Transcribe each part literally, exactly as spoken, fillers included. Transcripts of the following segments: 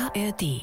A R D.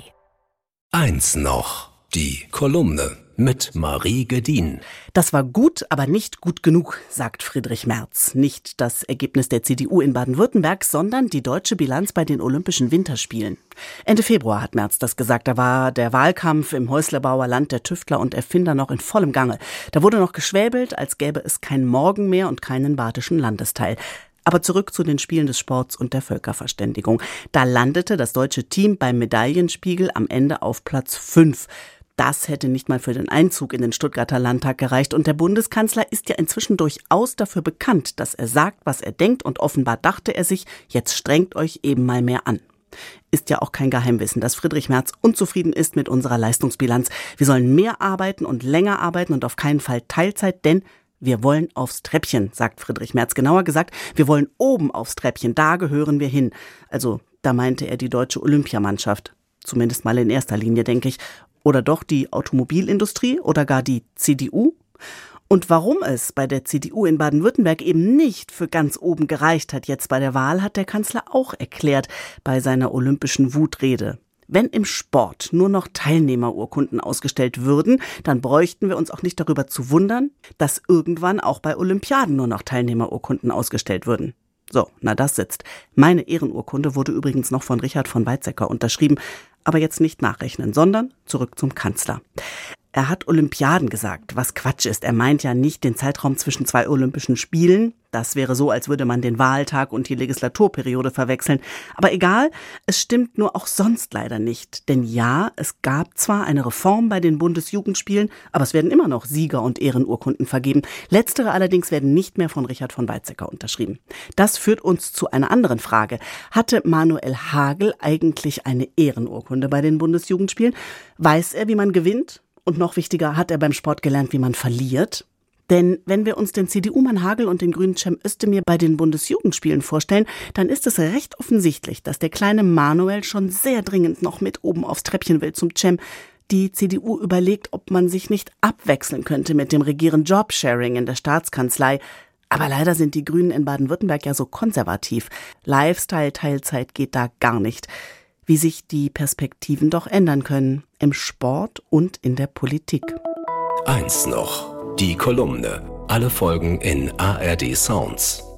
Eins noch, die Kolumne mit Marie Gedin. Das war gut, aber nicht gut genug, sagt Friedrich Merz. Nicht das Ergebnis der C D U in Baden-Württemberg, sondern die deutsche Bilanz bei den Olympischen Winterspielen. Ende Februar hat Merz das gesagt. Da war der Wahlkampf im Häuslebauer Land der Tüftler und Erfinder noch in vollem Gange. Da wurde noch geschwäbelt, als gäbe es kein Morgen mehr und keinen badischen Landesteil. Aber zurück zu den Spielen des Sports und der Völkerverständigung. Da landete das deutsche Team beim Medaillenspiegel am Ende auf Platz fünf. Das hätte nicht mal für den Einzug in den Stuttgarter Landtag gereicht. Und der Bundeskanzler ist ja inzwischen durchaus dafür bekannt, dass er sagt, was er denkt. Und offenbar dachte er sich, jetzt strengt euch eben mal mehr an. Ist ja auch kein Geheimwissen, dass Friedrich Merz unzufrieden ist mit unserer Leistungsbilanz. Wir sollen mehr arbeiten und länger arbeiten und auf keinen Fall Teilzeit, denn wir wollen aufs Treppchen, sagt Friedrich Merz. Genauer gesagt, wir wollen oben aufs Treppchen, da gehören wir hin. Also, da meinte er die deutsche Olympiamannschaft. Zumindest mal in erster Linie, denke ich. Oder doch die Automobilindustrie oder gar die C D U? Und warum es bei der C D U in Baden-Württemberg eben nicht für ganz oben gereicht hat jetzt bei der Wahl, hat der Kanzler auch erklärt bei seiner olympischen Wutrede. Wenn im Sport nur noch Teilnehmerurkunden ausgestellt würden, dann bräuchten wir uns auch nicht darüber zu wundern, dass irgendwann auch bei Olympiaden nur noch Teilnehmerurkunden ausgestellt würden. So, na das sitzt. Meine Ehrenurkunde wurde übrigens noch von Richard von Weizsäcker unterschrieben, aber jetzt nicht nachrechnen, sondern zurück zum Kanzler. Er hat Olympiaden gesagt, was Quatsch ist. Er meint ja nicht den Zeitraum zwischen zwei Olympischen Spielen. Das wäre so, als würde man den Wahltag und die Legislaturperiode verwechseln. Aber egal, es stimmt nur auch sonst leider nicht. Denn ja, es gab zwar eine Reform bei den Bundesjugendspielen, aber es werden immer noch Sieger- und Ehrenurkunden vergeben. Letztere allerdings werden nicht mehr von Richard von Weizsäcker unterschrieben. Das führt uns zu einer anderen Frage. Hatte Manuel Hagel eigentlich eine Ehrenurkunde bei den Bundesjugendspielen? Weiß er, wie man gewinnt? Und noch wichtiger, hat er beim Sport gelernt, wie man verliert? Denn wenn wir uns den C D U-Mann Hagel und den grünen Cem Özdemir bei den Bundesjugendspielen vorstellen, dann ist es recht offensichtlich, dass der kleine Manuel schon sehr dringend noch mit oben aufs Treppchen will zum Cem. Die C D U überlegt, ob man sich nicht abwechseln könnte mit dem Regieren Jobsharing in der Staatskanzlei. Aber leider sind die Grünen in Baden-Württemberg ja so konservativ. Lifestyle-Teilzeit geht da gar nicht. Wie sich die Perspektiven doch ändern können, im Sport und in der Politik. Eins noch, die Kolumne. Alle Folgen in A R D Sounds.